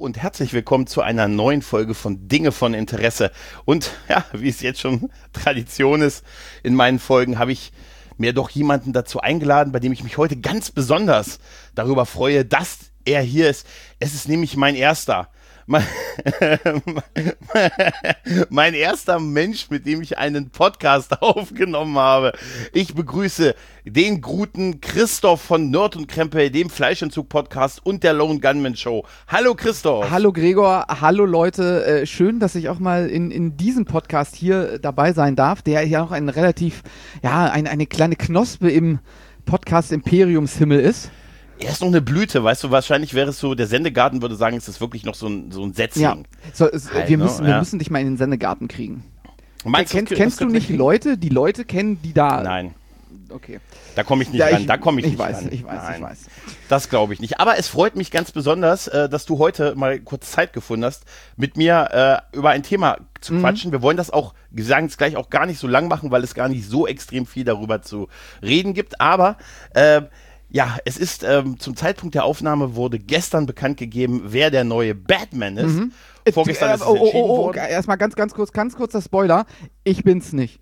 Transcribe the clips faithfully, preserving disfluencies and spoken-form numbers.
und herzlich willkommen zu einer neuen Folge von Dinge von Interesse. Und ja, wie es jetzt schon Tradition ist, in meinen Folgen habe ich mir doch jemanden dazu eingeladen, bei dem ich mich heute ganz besonders darüber freue, dass er hier ist. Es ist nämlich mein erster. Mein, mein erster Mensch, mit dem ich einen Podcast aufgenommen habe. Ich begrüße den guten Christoph von Nerd und Krempel, dem Fleischentzug-Podcast und der Lone Gunman Show. Hallo Christoph. Hallo Gregor, hallo Leute. Äh, schön, dass ich auch mal in, in diesem Podcast hier dabei sein darf, der ja noch ein relativ, ja, ein, eine kleine Knospe im Podcast-Imperiumshimmel ist. Er ist noch eine Blüte, weißt du, wahrscheinlich wäre es so, der Sendegarten würde sagen, es ist wirklich noch so ein, so ein Setzling. Ja, so, es, halt, wir, ne? müssen, wir ja. müssen dich mal in den Sendegarten kriegen. Meinst Kenn, du, kennst du nicht Leute, die Leute kennen, die da... Nein. Okay. Da komme ich nicht ja, ran, ich, da komme ich, ich nicht weiß, ran. Ich weiß, Nein. ich weiß. Das glaube ich nicht. Aber es freut mich ganz besonders, äh, dass du heute mal kurz Zeit gefunden hast, mit mir äh, über ein Thema zu mhm. quatschen. Wir wollen das auch, wir sagen es gleich, auch gar nicht so lang machen, weil es gar nicht so extrem viel darüber zu reden gibt. Aber... Äh, Ja, es ist ähm, zum Zeitpunkt der Aufnahme wurde gestern bekannt gegeben, wer der neue Batman ist. Mhm. Vorgestern äh, ist es oh, entschieden oh, oh, worden. Erstmal ganz, ganz kurz, ganz kurzer Spoiler. Ich bin's nicht.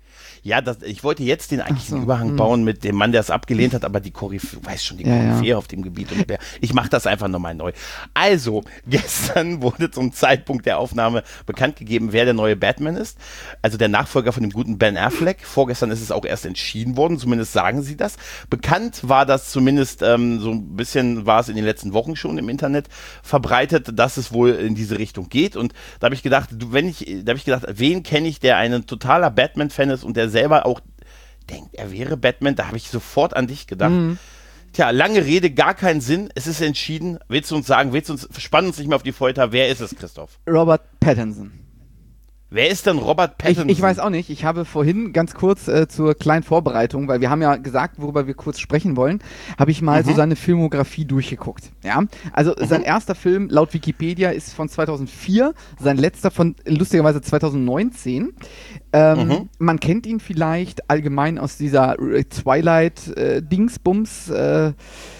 Ja, das, ich wollte jetzt den eigentlichen so. Überhang hm. bauen mit dem Mann, der es abgelehnt hat, aber die Koryphäe, du weißt schon, die ja, Koryphäe ja. auf dem Gebiet. Und der, ich mache das einfach nochmal neu. Also, gestern wurde zum Zeitpunkt der Aufnahme bekannt gegeben, wer der neue Batman ist. Also der Nachfolger von dem guten Ben Affleck. Vorgestern ist es auch erst entschieden worden, zumindest sagen sie das. Bekannt war das zumindest, ähm, so ein bisschen war es in den letzten Wochen schon im Internet verbreitet, dass es wohl in diese Richtung geht. Und da habe ich gedacht, du, wenn ich, da habe ich gedacht, wen kenne ich, der ein totaler Batman-Fan ist und der selber auch denkt, er wäre Batman, da habe ich sofort an dich gedacht. Mhm. Tja, lange Rede, gar keinen Sinn, es ist entschieden. Willst du uns sagen, willst du uns, spannen uns nicht mehr auf die Folter, wer ist es, Christoph? Robert Pattinson. Wer ist denn Robert Pattinson? Ich, ich weiß auch nicht. Ich habe vorhin ganz kurz äh, zur kleinen Vorbereitung, weil wir haben ja gesagt, worüber wir kurz sprechen wollen, habe ich mal mhm. so seine Filmografie durchgeguckt. Ja, also mhm. sein erster Film laut Wikipedia ist von zweitausendvier, sein letzter von lustigerweise zweitausendneunzehn. Ähm, mhm. Man kennt ihn vielleicht allgemein aus dieser Twilight-Dingsbums äh,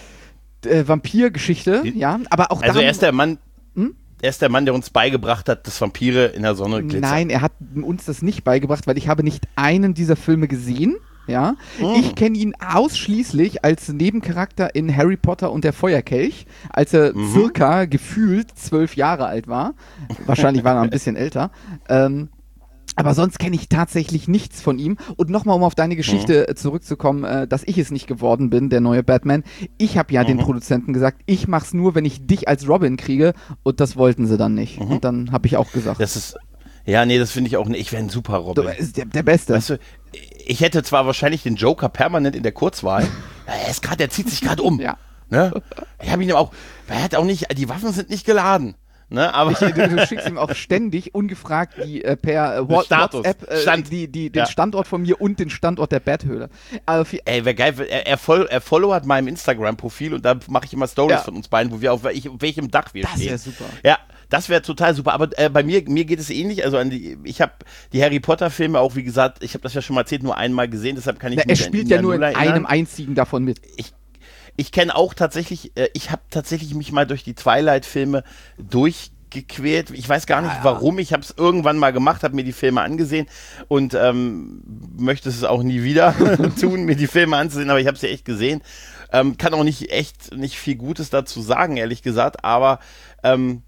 äh, Vampir-Geschichte. Ja, aber auch also er ist der Mann. Hm? Er ist der Mann, der uns beigebracht hat, dass Vampire in der Sonne glitzern. Nein, er hat uns das nicht beigebracht, weil ich habe nicht einen dieser Filme gesehen. Ja, oh. Ich kenne ihn ausschließlich als Nebencharakter in Harry Potter und der Feuerkelch, als er mhm. circa gefühlt zwölf Jahre alt war. Wahrscheinlich war er ein bisschen älter. Ähm, Aber sonst kenne ich tatsächlich nichts von ihm. Und nochmal, um auf deine Geschichte mhm. zurückzukommen, äh, dass ich es nicht geworden bin, der neue Batman. Ich habe ja mhm. den Produzenten gesagt, ich mach's nur, wenn ich dich als Robin kriege. Und das wollten sie dann nicht. Mhm. Und dann habe ich auch gesagt. Das ist, ja, nee, das finde ich auch nicht. Ich wäre ein super Robin. Du bist der, der Beste. Weißt du, ich hätte zwar wahrscheinlich den Joker permanent in der Kurzwahl. Ja, er ist gerade, der zieht sich gerade um. Ja. Ne? Ich habe ihn aber auch, er hat auch nicht, die Waffen sind nicht geladen. Ne, aber ich, du, du schickst ihm auch ständig ungefragt die äh, per äh, WhatsApp äh, Stand. die, die, den ja. Standort von mir und den Standort der Bathöhle. Also Ey, wäre geil, er, er, follow, er followert meinem Instagram-Profil und da mache ich immer Stories ja. von uns beiden, wo wir auf, welch, auf welchem Dach wir das stehen. Das wäre super. Ja, das wäre total super. Aber äh, bei mir, mir geht es ähnlich. Also an die, ich habe die Harry Potter-Filme auch, wie gesagt, ich habe das ja schon mal erzählt, nur einmal gesehen, deshalb kann ich Na, mich Er spielt ja nur in erinnern. einem einzigen davon mit. Ich Ich kenne auch tatsächlich, äh, ich habe tatsächlich mich mal durch die Twilight-Filme durch gequält. Ich weiß gar nicht, ja, warum. Ich habe es irgendwann mal gemacht, habe mir die Filme angesehen und ähm, möchte es auch nie wieder tun, mir die Filme anzusehen, aber ich habe sie echt gesehen. Ähm, kann auch nicht echt nicht viel Gutes dazu sagen, ehrlich gesagt, aber ähm,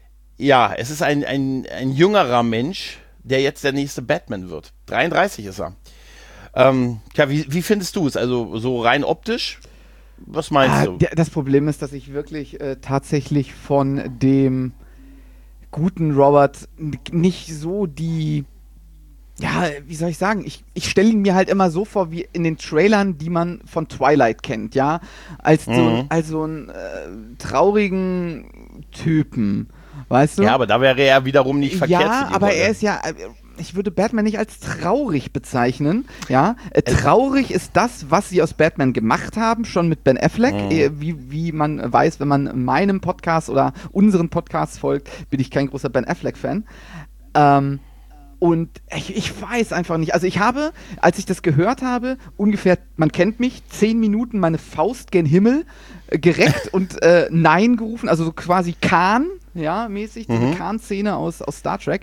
ja, es ist ein, ein, ein jüngerer Mensch, der jetzt der nächste Batman wird. dreiunddreißig ist er. Ähm, tja, wie, wie findest du es? Also so rein optisch? Was meinst ah, du? Der, das Problem ist, dass ich wirklich äh, tatsächlich von dem guten Robert nicht so die, ja, wie soll ich sagen, ich, ich stelle ihn mir halt immer so vor, wie in den Trailern, die man von Twilight kennt, ja, als, mhm. so, als so einen äh, traurigen Typen, weißt du? Ja, aber da wäre er wiederum nicht verkehrt. Ja, aber Rolle. er ist ja, ich würde Batman nicht als traurig bezeichnen, ja, äh, traurig ist das, was sie aus Batman gemacht haben, schon mit Ben Affleck, mhm. äh, wie, wie man weiß, wenn man meinem Podcast oder unseren Podcasts folgt, bin ich kein großer Ben Affleck-Fan, ähm, und ich, ich weiß einfach nicht, also ich habe, als ich das gehört habe, ungefähr, man kennt mich, zehn Minuten meine Faust gen Himmel äh, gereckt und äh, Nein gerufen, also so quasi Kahn, ja, mäßig, diese Mhm. Khan-Szene aus, aus Star Trek.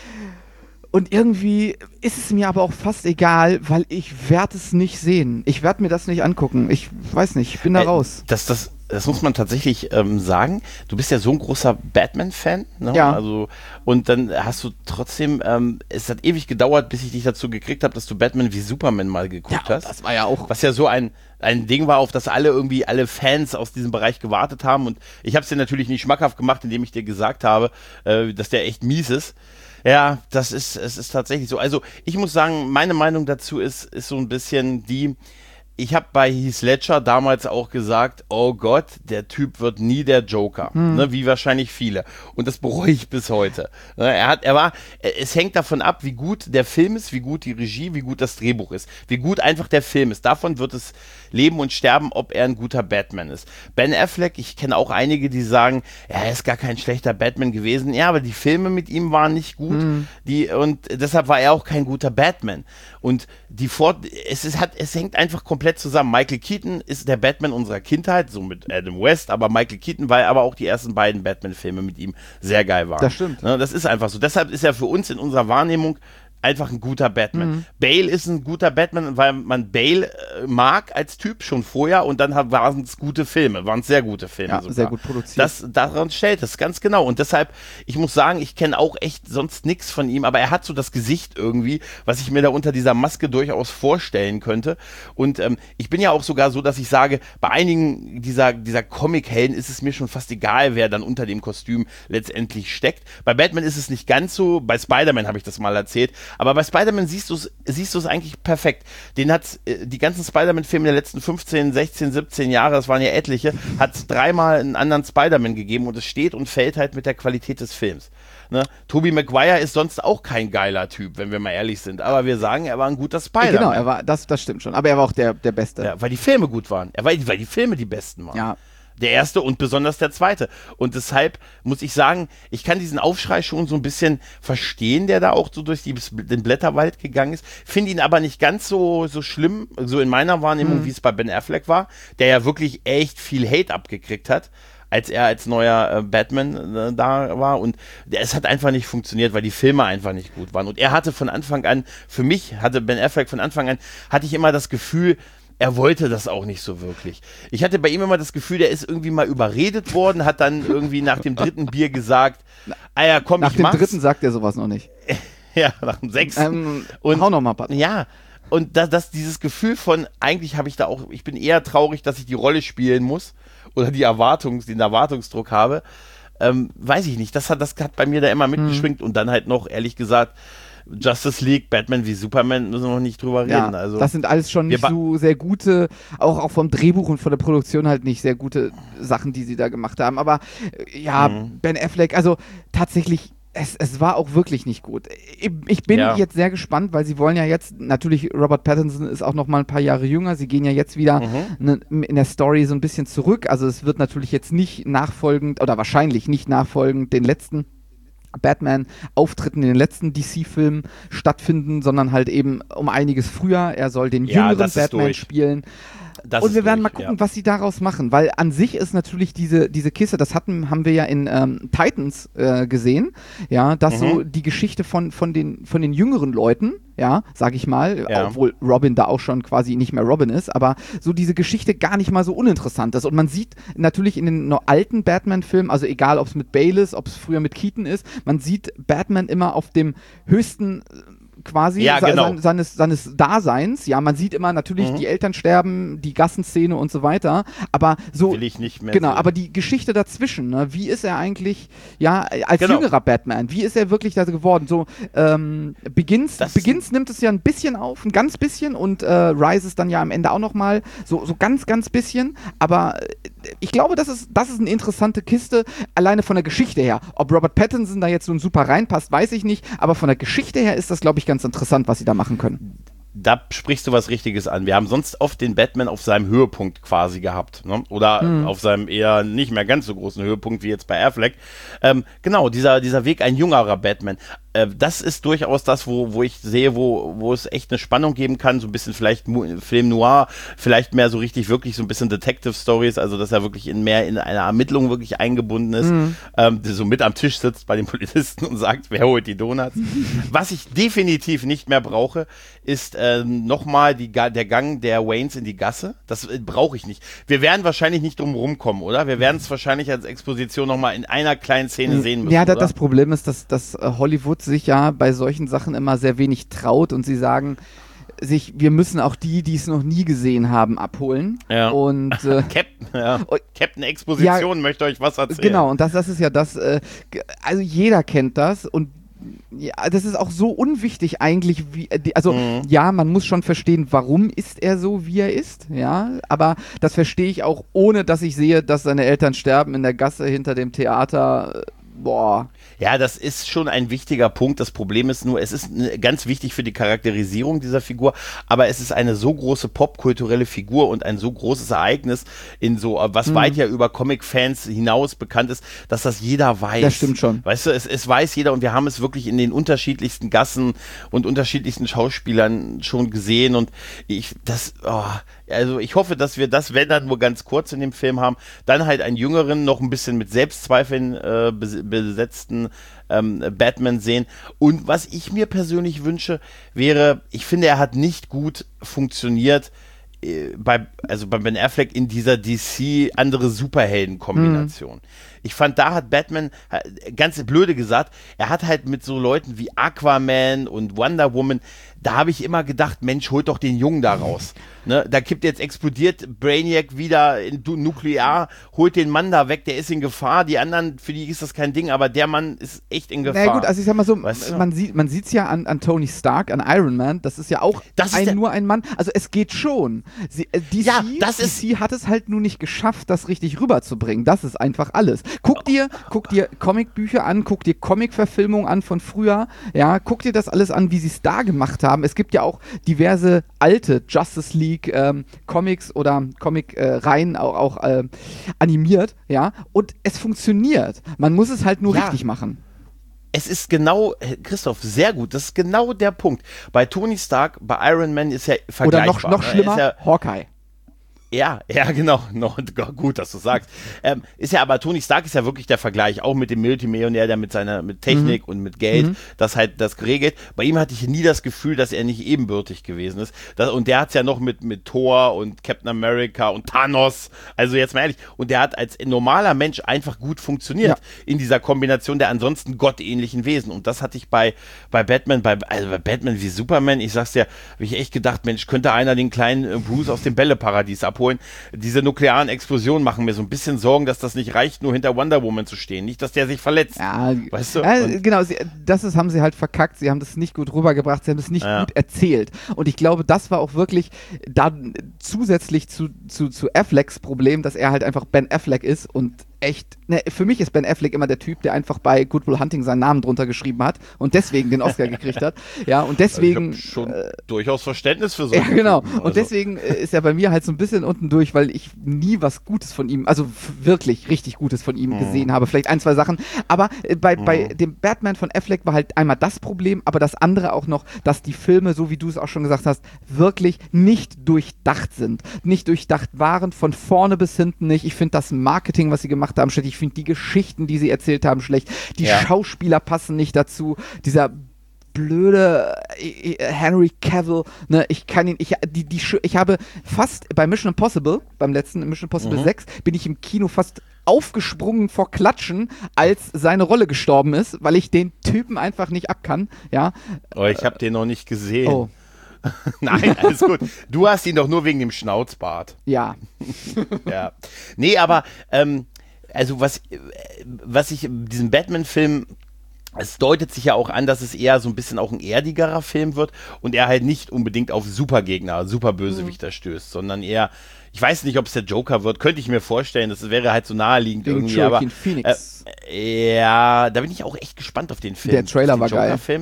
Und irgendwie ist es mir aber auch fast egal, weil ich werde es nicht sehen. Ich werde mir das nicht angucken. Ich weiß nicht, ich bin da Äh, raus. Das, das, das muss man tatsächlich ähm, sagen. Du bist ja so ein großer Batman-Fan. Ne? Ja. Also, und dann hast du trotzdem, ähm, es hat ewig gedauert, bis ich dich dazu gekriegt habe, dass du Batman wie Superman mal geguckt hast. das war ja auch. Was ja so ein, ein Ding war, auf das alle irgendwie, alle Fans aus diesem Bereich gewartet haben. Und ich habe es dir natürlich nicht schmackhaft gemacht, indem ich dir gesagt habe, äh, dass der echt mies ist. Ja, das ist, es ist tatsächlich so. Also ich muss sagen, meine Meinung dazu ist, ist so ein bisschen die, ich habe bei Heath Ledger damals auch gesagt, oh Gott, der Typ wird nie der Joker, Hm. ne, wie wahrscheinlich viele. Und das bereue ich bis heute. Ne, er hat, er war, es hängt davon ab, wie gut der Film ist, wie gut die Regie, wie gut das Drehbuch ist, wie gut einfach der Film ist. Davon wird es leben und sterben, ob er ein guter Batman ist. Ben Affleck, ich kenne auch einige, die sagen, ja, er ist gar kein schlechter Batman gewesen. Ja, aber die Filme mit ihm waren nicht gut. Hm. Die, und deshalb war er auch kein guter Batman. Und die Fort, es ist, hat, es hängt einfach komplett zusammen. Michael Keaton ist der Batman unserer Kindheit, so mit Adam West, aber Michael Keaton, weil aber auch die ersten beiden Batman-Filme mit ihm sehr geil waren. Das stimmt. Ne, das ist einfach so. Deshalb ist er für uns in unserer Wahrnehmung einfach ein guter Batman. Mhm. Bale ist ein guter Batman, weil man Bale äh, mag als Typ schon vorher und dann waren es gute Filme, waren es sehr gute Filme Ja, sogar. sehr gut produziert. Das, daran stellt es, ganz genau. Und deshalb, ich muss sagen, ich kenne auch echt sonst nichts von ihm, aber er hat so das Gesicht irgendwie, was ich mir da unter dieser Maske durchaus vorstellen könnte. Und ähm, ich bin ja auch sogar so, dass ich sage, bei einigen dieser, dieser Comic-Helden ist es mir schon fast egal, wer dann unter dem Kostüm letztendlich steckt. Bei Batman ist es nicht ganz so, bei Spider-Man habe ich das mal erzählt, aber bei Spider-Man siehst du es siehst du es eigentlich perfekt. Den hat äh, die ganzen Spider-Man-Filme der letzten fünfzehn, sechzehn, siebzehn Jahre, das waren ja etliche, hat es dreimal einen anderen Spider-Man gegeben und es steht und fällt halt mit der Qualität des Films. Ne? Tobey Maguire ist sonst auch kein geiler Typ, wenn wir mal ehrlich sind, aber wir sagen, er war ein guter Ja, Spider-Man. genau, er war, das, das stimmt schon. Aber er war auch der, der Beste. Ja, weil die Filme gut waren. Er war, weil die Filme die besten waren. Ja. Der erste und besonders der zweite. Und deshalb muss ich sagen, ich kann diesen Aufschrei schon so ein bisschen verstehen, der da auch so durch die, den Blätterwald gegangen ist. Finde ihn aber nicht ganz so, so schlimm, so in meiner Wahrnehmung, Hm. wie es bei Ben Affleck war, der ja wirklich echt viel Hate abgekriegt hat, als er als neuer äh, Batman äh, da war. Und der, es hat einfach nicht funktioniert, weil die Filme einfach nicht gut waren. Und er hatte von Anfang an, für mich hatte Ben Affleck von Anfang an, hatte ich immer das Gefühl, er wollte das auch nicht so wirklich. Ich hatte bei ihm immer das Gefühl, der ist irgendwie mal überredet worden, hat dann irgendwie nach dem dritten Bier gesagt, ah ja, komm, Nach ich dem mach's. dritten sagt er sowas noch nicht. Ja, nach dem sechsten. Ähm, Und- hau noch mal, Pat. Ja, und das, das, dieses Gefühl von, eigentlich habe ich da auch, ich bin eher traurig, dass ich die Rolle spielen muss oder die Erwartungs, den Erwartungsdruck habe, ähm, weiß ich nicht. Das hat, das hat bei mir da immer mitgeschwingt und dann halt noch, ehrlich gesagt, Justice League, Batman wie Superman, müssen wir noch nicht drüber Ja, reden. Also, das sind alles schon wir nicht ba- so sehr gute, auch, auch vom Drehbuch und von der Produktion halt nicht sehr gute Sachen, die sie da gemacht haben. Aber äh, ja, Mhm. Ben Affleck, also tatsächlich, es, es war auch wirklich nicht gut. Ich, ich bin Ja. jetzt sehr gespannt, weil sie wollen ja jetzt, natürlich Robert Pattinson ist auch noch mal ein paar Jahre jünger, sie gehen ja jetzt wieder Mhm. ne, in der Story so ein bisschen zurück. Also es wird natürlich jetzt nicht nachfolgend, oder wahrscheinlich nicht nachfolgend den letzten Batman-Auftritten in den letzten D C-Filmen stattfinden, sondern halt eben um einiges früher. Er soll den Ja, jüngeren das ist Batman durch. spielen. Das Und ist wir werden durch, mal gucken, ja. was sie daraus machen, weil an sich ist natürlich diese, diese Kiste, das hatten, haben wir ja in ähm, Titans äh, gesehen, ja, dass Mhm. so die Geschichte von, von, den, von den jüngeren Leuten, ja, sag ich mal, Ja. obwohl Robin da auch schon quasi nicht mehr Robin ist, aber so diese Geschichte gar nicht mal so uninteressant ist. Und man sieht natürlich in den noch alten Batman-Filmen, also egal ob es mit Bale ist, ob es früher mit Keaton ist, man sieht Batman immer auf dem höchsten äh, quasi Ja, se- genau. sein, seines, seines Daseins. Ja, man sieht immer natürlich Mhm. die Eltern sterben, die Gassenszene und so weiter, aber so Will ich nicht mehr genau, sehen. aber die Geschichte dazwischen, ne? Wie ist er eigentlich, ja, als Genau. jüngerer Batman, wie ist er wirklich da geworden? So, ähm, Begins, Das- Begins nimmt es ja ein bisschen auf, ein ganz bisschen und äh, Rises dann ja am Ende auch nochmal, so, so ganz, ganz bisschen, aber äh, ich glaube, das ist, das ist eine interessante Kiste, alleine von der Geschichte her. Ob Robert Pattinson da jetzt so super reinpasst, weiß ich nicht, aber von der Geschichte her ist das, glaube ich, ganz interessant, was sie da machen können. da sprichst du was Richtiges an. Wir haben sonst oft den Batman auf seinem Höhepunkt quasi gehabt, ne? Oder mhm. auf seinem eher nicht mehr ganz so großen Höhepunkt wie jetzt bei Affleck. Ähm, genau, dieser, dieser Weg, ein jüngerer Batman. Äh, das ist durchaus das, wo, wo ich sehe, wo, wo es echt eine Spannung geben kann, so ein bisschen vielleicht Mu- Film Noir, vielleicht mehr so richtig wirklich so ein bisschen Detective Stories, also dass er wirklich in mehr in eine Ermittlung wirklich eingebunden ist, mhm. ähm, so mit am Tisch sitzt bei den Polizisten und sagt, wer holt die Donuts. Was ich definitiv nicht mehr brauche, ist ähm, nochmal der Gang der Waynes in die Gasse. Das äh, brauche ich nicht. Wir werden wahrscheinlich nicht drum rumkommen, oder? Wir werden es wahrscheinlich als Exposition nochmal in einer kleinen Szene sehen müssen, ja, da, oder? Das Problem ist, dass, dass Hollywood sich ja bei solchen Sachen immer sehr wenig traut und sie sagen sich, wir müssen auch die, die es noch nie gesehen haben, abholen. Ja. Und äh, Captain, ja. Captain Exposition ja, möchte euch was erzählen. Genau, und das, das ist ja das, äh, also jeder kennt das und ja, das ist auch so unwichtig eigentlich, wie, also mhm. ja, man muss schon verstehen, warum ist er so, wie er ist, ja, aber das verstehe ich auch, ohne dass ich sehe, dass seine Eltern sterben in der Gasse hinter dem Theater, boah. Ja, das ist schon ein wichtiger Punkt. Das Problem ist nur, es ist ganz wichtig für die Charakterisierung dieser Figur, aber es ist eine so große popkulturelle Figur und ein so großes Ereignis in so, was mhm. weit ja über Comic-Fans hinaus bekannt ist, dass das jeder weiß. Das stimmt schon. Weißt du, es, es weiß jeder und wir haben es wirklich in den unterschiedlichsten Gassen und unterschiedlichsten Schauspielern schon gesehen und ich, das, oh, also ich hoffe, dass wir das, wenn dann nur ganz kurz in dem Film haben, dann halt einen jüngeren, noch ein bisschen mit Selbstzweifeln äh, besetzten ähm, Batman sehen. Und was ich mir persönlich wünsche, wäre, ich finde, er hat nicht gut funktioniert äh, bei, also bei Ben Affleck in dieser D C andere Superhelden-Kombination. Mhm. Ich fand, da hat Batman, ganz blöde gesagt, er hat halt mit so Leuten wie Aquaman und Wonder Woman, da habe ich immer gedacht, Mensch, holt doch den Jungen da raus. Ne? Da kippt jetzt, explodiert Brainiac wieder in nuklear, holt den Mann da weg, der ist in Gefahr. Die anderen, für die ist das kein Ding, aber der Mann ist echt in Gefahr. Na gut, also ich sag mal so, weißt du? man sieht man sieht's ja an, an Tony Stark, an Iron Man, das ist ja auch ein, nur ein Mann. Also es geht schon. Sie, äh, D C, ja, das D C ist hat es halt nur nicht geschafft, das richtig rüberzubringen. Das ist einfach alles. Guck dir, guck dir Comicbücher an, guck dir Comic-Verfilmungen an von früher, ja, guck dir das alles an, wie sie es da gemacht haben. Es gibt ja auch diverse alte Justice League ähm, Comics oder Comic-Reihen äh, auch, auch äh, animiert, ja, und es funktioniert. Man muss es halt nur ja. richtig machen. Es ist genau, Christoph, sehr gut, das ist genau der Punkt. Bei Tony Stark, bei Iron Man ist ja vergleichbar. Oder noch, noch schlimmer, ja, Hawkeye. Ja, ja, genau. No, gut, dass du sagst. Ähm, ist ja, aber Tony Stark ist ja wirklich der Vergleich, auch mit dem Multimillionär, der mit seiner mit Technik mhm. und mit Geld mhm. das halt das geregelt. Bei ihm hatte ich nie das Gefühl, dass er nicht ebenbürtig gewesen ist. Das, und der hat es ja noch mit, mit Thor und Captain America und Thanos. Also jetzt mal ehrlich. Und der hat als normaler Mensch einfach gut funktioniert ja. in dieser Kombination der ansonsten gottähnlichen Wesen. Und das hatte ich bei, bei Batman, bei, also bei Batman wie Superman, ich sag's dir, habe ich echt gedacht, Mensch, könnte einer den kleinen Bruce aus dem Bälleparadies abholen. Diese nuklearen Explosionen machen mir so ein bisschen Sorgen, dass das nicht reicht, nur hinter Wonder Woman zu stehen. Nicht, dass der sich verletzt. Ja, weißt du? Ja, genau, sie, das ist, haben sie halt verkackt. Sie haben das nicht gut rübergebracht. Sie haben das nicht ja. gut erzählt. Und ich glaube, das war auch wirklich da zusätzlich zu, zu, zu Afflecks Problem, dass er halt einfach Ben Affleck ist und echt, ne, für mich ist Ben Affleck immer der Typ, der einfach bei Good Will Hunting seinen Namen drunter geschrieben hat und deswegen den Oscar gekriegt hat. Ja, und deswegen. Ich hab schon äh, durchaus Verständnis für so. Ja, genau. Typen, also. Und deswegen äh, ist er bei mir halt so ein bisschen unten durch, weil ich nie was Gutes von ihm, also wirklich richtig Gutes von ihm mhm. gesehen habe. Vielleicht ein, zwei Sachen. Aber äh, bei, mhm. bei dem Batman von Affleck war halt einmal das Problem, aber das andere auch noch, dass die Filme, so wie du es auch schon gesagt hast, wirklich nicht durchdacht sind. Nicht durchdacht waren, von vorne bis hinten nicht. Ich finde das Marketing, was sie gemacht haben, schlecht. Ich finde die Geschichten, die sie erzählt haben, schlecht. Die ja. Schauspieler passen nicht dazu. Dieser blöde äh, Henry Cavill, ne, ich kann ihn, ich, die, die, ich habe fast bei Mission Impossible, beim letzten Mission Impossible mhm. sechs, bin ich im Kino fast aufgesprungen vor Klatschen, als seine Rolle gestorben ist, weil ich den Typen einfach nicht abkann, ja. Oh, ich habe den noch nicht gesehen. Oh. Nein, alles gut. Du hast ihn doch nur wegen dem Schnauzbart. Ja. ja. Nee, aber ähm, also was, was ich in diesem Batman-Film, es deutet sich ja auch an, dass es eher so ein bisschen auch ein erdigerer Film wird und er halt nicht unbedingt auf Supergegner, Superbösewichter mhm. stößt, sondern eher, ich weiß nicht, ob es der Joker wird, könnte ich mir vorstellen, das wäre halt so naheliegend Wegen irgendwie, Joaquin aber Phoenix. Äh, ja, da bin ich auch echt gespannt auf den Film. Der Trailer war geil. Film.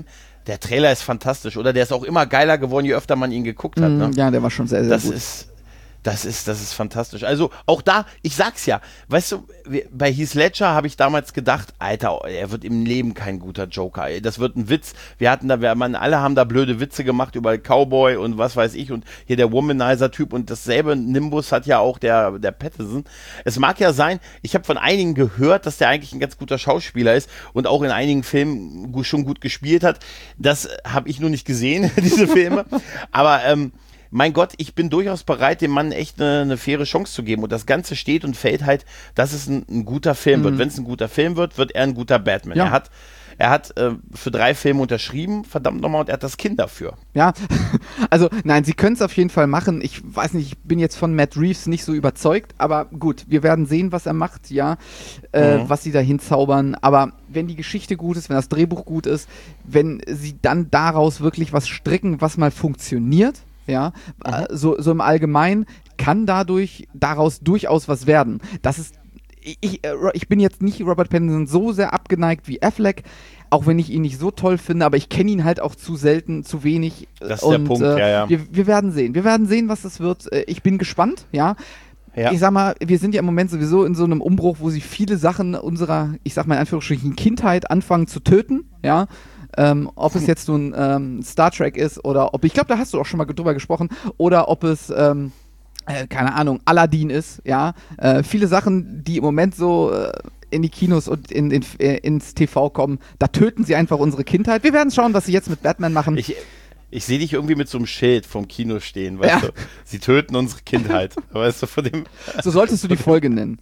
Der Trailer ist fantastisch, oder? Der ist auch immer geiler geworden, je öfter man ihn geguckt hat. Ne? Ja, der war schon sehr, sehr das gut. Ist, das ist, das ist fantastisch. Also auch da, ich sag's ja, weißt du, bei Heath Ledger habe ich damals gedacht, Alter, er wird im Leben kein guter Joker. Das wird ein Witz. Wir hatten da, wir, man, alle haben da blöde Witze gemacht über Cowboy und was weiß ich und hier der Womanizer-Typ und dasselbe Nimbus hat ja auch der, der Pattinson. Es mag ja sein, ich habe von einigen gehört, dass der eigentlich ein ganz guter Schauspieler ist und auch in einigen Filmen schon gut gespielt hat. Das habe ich nur nicht gesehen, diese Filme. Aber ähm, mein Gott, ich bin durchaus bereit, dem Mann echt eine, eine faire Chance zu geben. Und das Ganze steht und fällt halt, dass es ein, ein guter Film mhm. wird. Wenn es ein guter Film wird, wird er ein guter Batman. Ja. Er hat, er hat äh, für drei Filme unterschrieben, verdammt nochmal, und er hat das Kind dafür. Ja, also nein, sie können es auf jeden Fall machen. Ich weiß nicht, ich bin jetzt von Matt Reeves nicht so überzeugt, aber gut, wir werden sehen, was er macht, ja, äh, mhm. was sie da hinzaubern. Aber wenn die Geschichte gut ist, wenn das Drehbuch gut ist, wenn sie dann daraus wirklich was stricken, was mal funktioniert, ja, mhm. so, so im Allgemeinen kann dadurch daraus durchaus was werden. Das ist, ich, ich bin jetzt nicht Robert Pattinson so sehr abgeneigt wie Affleck, auch wenn ich ihn nicht so toll finde, aber ich kenne ihn halt auch zu selten, zu wenig. Das ist und, der Punkt, äh, ja, ja. Wir, wir werden sehen. Wir werden sehen, was das wird. Ich bin gespannt, ja. Ja. Ich sag mal, wir sind ja im Moment sowieso in so einem Umbruch, wo sie viele Sachen unserer, ich sag mal in Anführungsstrichen, Kindheit anfangen zu töten, ja. Ähm, ob es jetzt nun ähm, Star Trek ist oder ob, ich glaube, da hast du auch schon mal drüber gesprochen, oder ob es, ähm, äh, keine Ahnung, Aladdin ist, ja. Äh, viele Sachen, die im Moment so äh, in die Kinos und in, in, äh, ins T V kommen, da töten sie einfach unsere Kindheit. Wir werden schauen, was sie jetzt mit Batman machen. Ich, ich sehe dich irgendwie mit so einem Schild vom Kino stehen, weißt ja. du? Sie töten unsere Kindheit, weißt du, von dem... So solltest du die Folge nennen.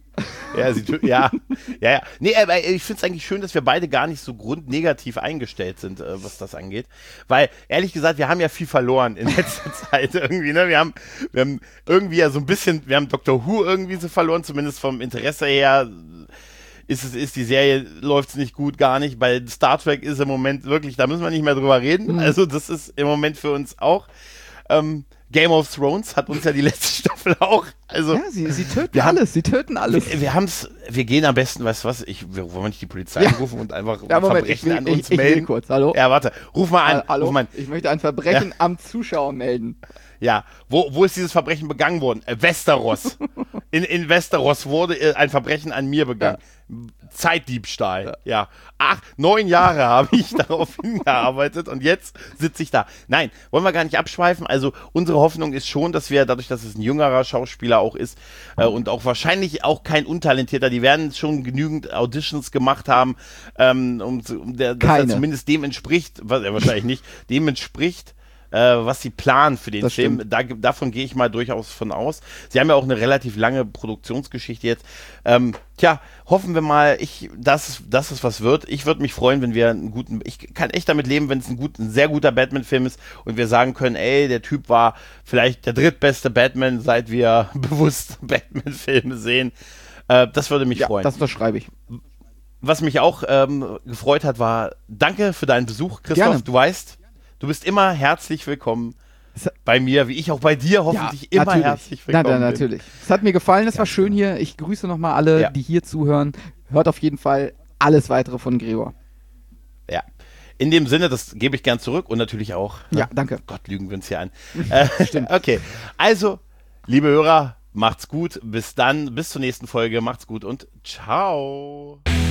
Ja, sie, ja, ja, ja. Nee, aber ich finde es eigentlich schön, dass wir beide gar nicht so grundnegativ eingestellt sind, äh, was das angeht. Weil, ehrlich gesagt, wir haben ja viel verloren in letzter Zeit irgendwie, ne? Wir haben, wir haben irgendwie ja so ein bisschen, wir haben Doctor Who irgendwie so verloren, zumindest vom Interesse her. Ist es, ist die Serie, läuft es nicht gut, gar nicht. Bei Star Trek ist im Moment wirklich, da müssen wir nicht mehr drüber reden. Mhm. Also, das ist im Moment für uns auch. Ähm, Game of Thrones hat uns ja die letzte Staffel auch. Also, ja, sie, sie töten alles, sie töten alles. Wir, wir haben's, wir gehen am besten, weißt du was, ich, wir wollen nicht die Polizei ja. anrufen und einfach ja, Moment, Verbrechen will, an uns ich, ich melden. Will kurz, hallo? Ja, warte, ruf mal an. Hallo, ruf mal an. Ich möchte ein Verbrechen ja. am Zuschauer melden. Ja, wo, wo ist dieses Verbrechen begangen worden? Äh, Westeros. in, in Westeros wurde äh, ein Verbrechen an mir begangen. Ja. Zeitdiebstahl. Ja. ja. Acht, neun Jahre habe ich darauf hingearbeitet und jetzt sitze ich da. Nein, wollen wir gar nicht abschweifen. Also unsere Hoffnung ist schon, dass wir, dadurch, dass es ein jüngerer Schauspieler auch ist äh, und auch wahrscheinlich auch kein untalentierter, die werden schon genügend Auditions gemacht haben, ähm, um, um der, dass er zumindest dem entspricht, was er wahrscheinlich nicht, dem entspricht, was sie planen für den das Film. Da, davon gehe ich mal durchaus von aus. Sie haben ja auch eine relativ lange Produktionsgeschichte jetzt. Ähm, tja, hoffen wir mal, ich, dass, dass es was wird. Ich würde mich freuen, wenn wir einen guten, ich kann echt damit leben, wenn es ein, gut, ein sehr guter Batman-Film ist und wir sagen können, ey, der Typ war vielleicht der drittbeste Batman, seit wir bewusst Batman-Filme sehen. Äh, das würde mich ja, freuen. Das unterschreibe ich. Was mich auch ähm, gefreut hat, war, danke für deinen Besuch, Christoph. Gerne. Du weißt, du bist immer herzlich willkommen bei mir, wie ich auch bei dir hoffentlich ja, immer natürlich. herzlich willkommen bin. Nein, natürlich. Es hat mir gefallen, es war schön hier. Ich grüße nochmal alle, ja. die hier zuhören. Hört auf jeden Fall alles weitere von Gregor. Ja. In dem Sinne, das gebe ich gern zurück und natürlich auch. Ja, danke. Gott, lügen wir uns hier an. äh, Stimmt. Okay, also, liebe Hörer, macht's gut. Bis dann, bis zur nächsten Folge. Macht's gut und ciao.